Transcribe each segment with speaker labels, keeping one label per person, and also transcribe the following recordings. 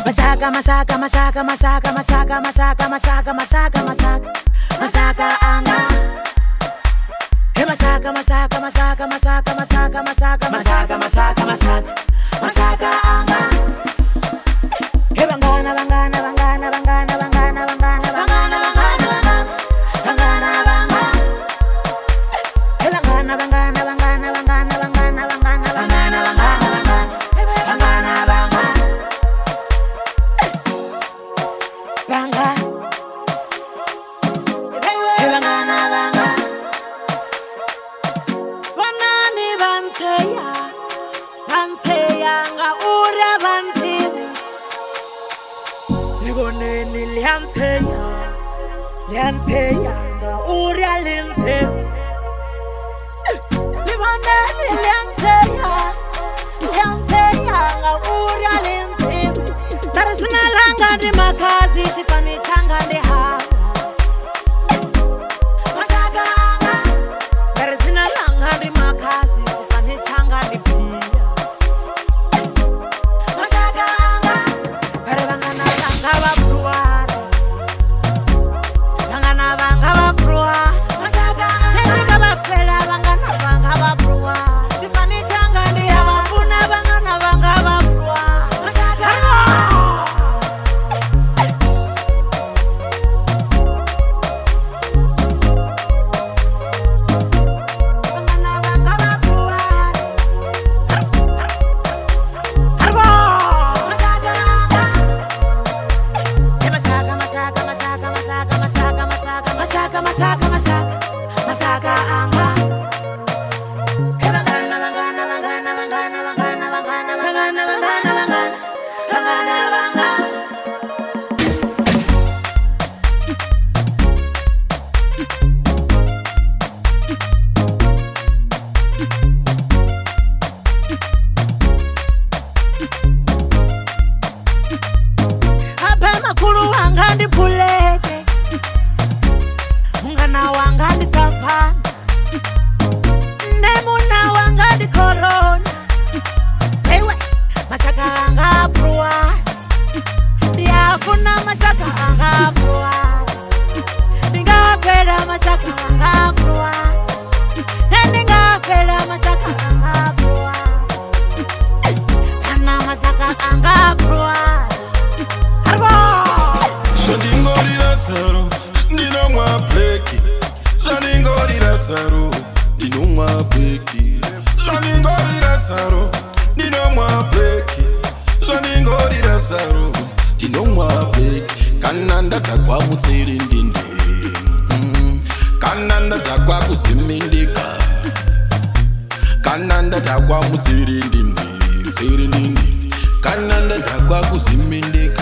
Speaker 1: Masaka, masaka, masaka, masaka, masaka, masaka, masaka, masaka, masaka, masaka anga. Hey masaka, masaka, masaka, masaka, masaka, masaka, masaka, masaka, masaka, masaka anga. Hey bangana, bangana, bangana, bangana, bangana, bangana, bangana, bangana, bangana, bangana. Hey bangana, bangana, bangana, bangana, bangana, bangana, bangana, bangana, bangana, bangana. Banga, banga, banga. Banani banteya, banteya nga ura bantivi. Ligoneni lianteya, lianteya nga ura lintivi. Ligoneni lianteya, lianteya nga ura lintivi. Tarisina langa di makazi chifani changa di hawa. Masaka anga. Tarisina langa di makazi chifani changa di pia. Masaka anga. Paribangana langa wa pruara. Bangana banga wa pruara. Masaka anga. Nendika wa fela bangana banga wa pruara. Chifani changa di hawa. Funa bangana banga wa pruara. Masaka anga. Masaka, masaka anga. Hey bangana, bangana, bangana, bangana, bangana, bangana, bangana, bangana, bangana, bangana. Apa makulu anga ndipuleke. Mungana wanga ndi savana. Nemuna wanga ndi corona. Ewe, masaka anga pruara. Ndiyafuna masaka anga pruara. Ndingafela masaka anga pruara. Ndingafela masaka anga pruara. Ana masaka anga pruara.
Speaker 2: Jandingorira saro, ndino mwa pleki. Jandingorira saro, ndino mwa pleki. Jandingorira saro, ndino mwa pleki. Jandingorira saro, ndino mwa pleki. Kananda takwa mutsiri ndinde. Kananda takwa kuzimindika. Kananda takwa mutsiri ndinde. Mutsiri ndinde. Kananda takwa kuzimindika.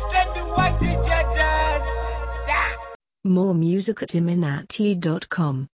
Speaker 3: More music at iminati.com.